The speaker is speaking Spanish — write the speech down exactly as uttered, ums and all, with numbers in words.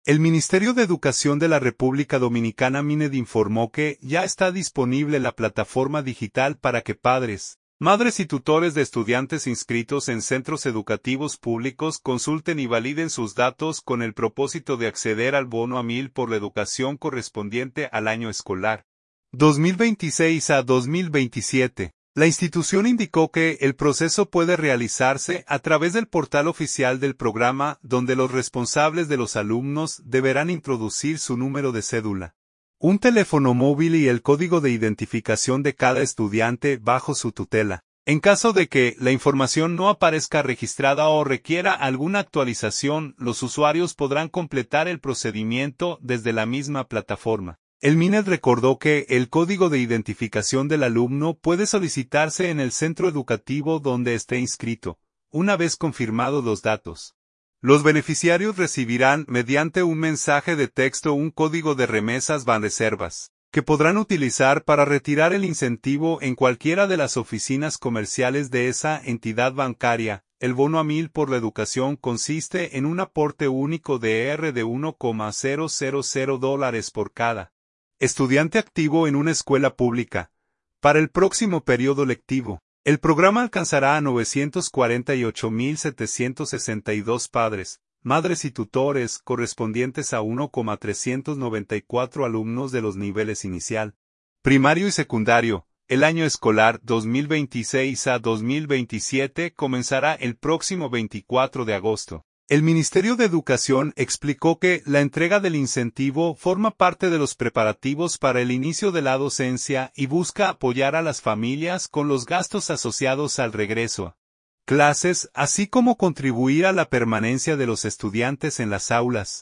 El Ministerio de Educación de la República Dominicana MINED informó que ya está disponible la plataforma digital para que padres, madres y tutores de estudiantes inscritos en centros educativos públicos consulten y validen sus datos con el propósito de acceder al bono a mil por la educación correspondiente al año escolar dos mil veintiséis a dos mil veintisiete. La institución indicó que el proceso puede realizarse a través del portal oficial del programa, donde los responsables de los alumnos deberán introducir su número de cédula, un teléfono móvil y el código de identificación de cada estudiante bajo su tutela. En caso de que la información no aparezca registrada o requiera alguna actualización, los usuarios podrán completar el procedimiento desde la misma plataforma. El MINED recordó que el código de identificación del alumno puede solicitarse en el centro educativo donde esté inscrito, una vez confirmados los datos. Los beneficiarios recibirán mediante un mensaje de texto un código de remesas Banreservas, que podrán utilizar para retirar el incentivo en cualquiera de las oficinas comerciales de esa entidad bancaria. El bono a mil por la educación consiste en un aporte único de R de uno coma cero cero cero dólares por cada estudiante activo en una escuela pública. Para el próximo periodo lectivo, el programa alcanzará a novecientos cuarenta y ocho mil setecientos sesenta y dos padres, madres y tutores correspondientes a uno coma trescientos noventa y cuatro alumnos de los niveles inicial, primario y secundario. El año escolar dos mil veintiséis a dos mil veintisiete comenzará el próximo veinticuatro de agosto. El Ministerio de Educación explicó que la entrega del incentivo forma parte de los preparativos para el inicio de la docencia y busca apoyar a las familias con los gastos asociados al regreso a clases, así como contribuir a la permanencia de los estudiantes en las aulas.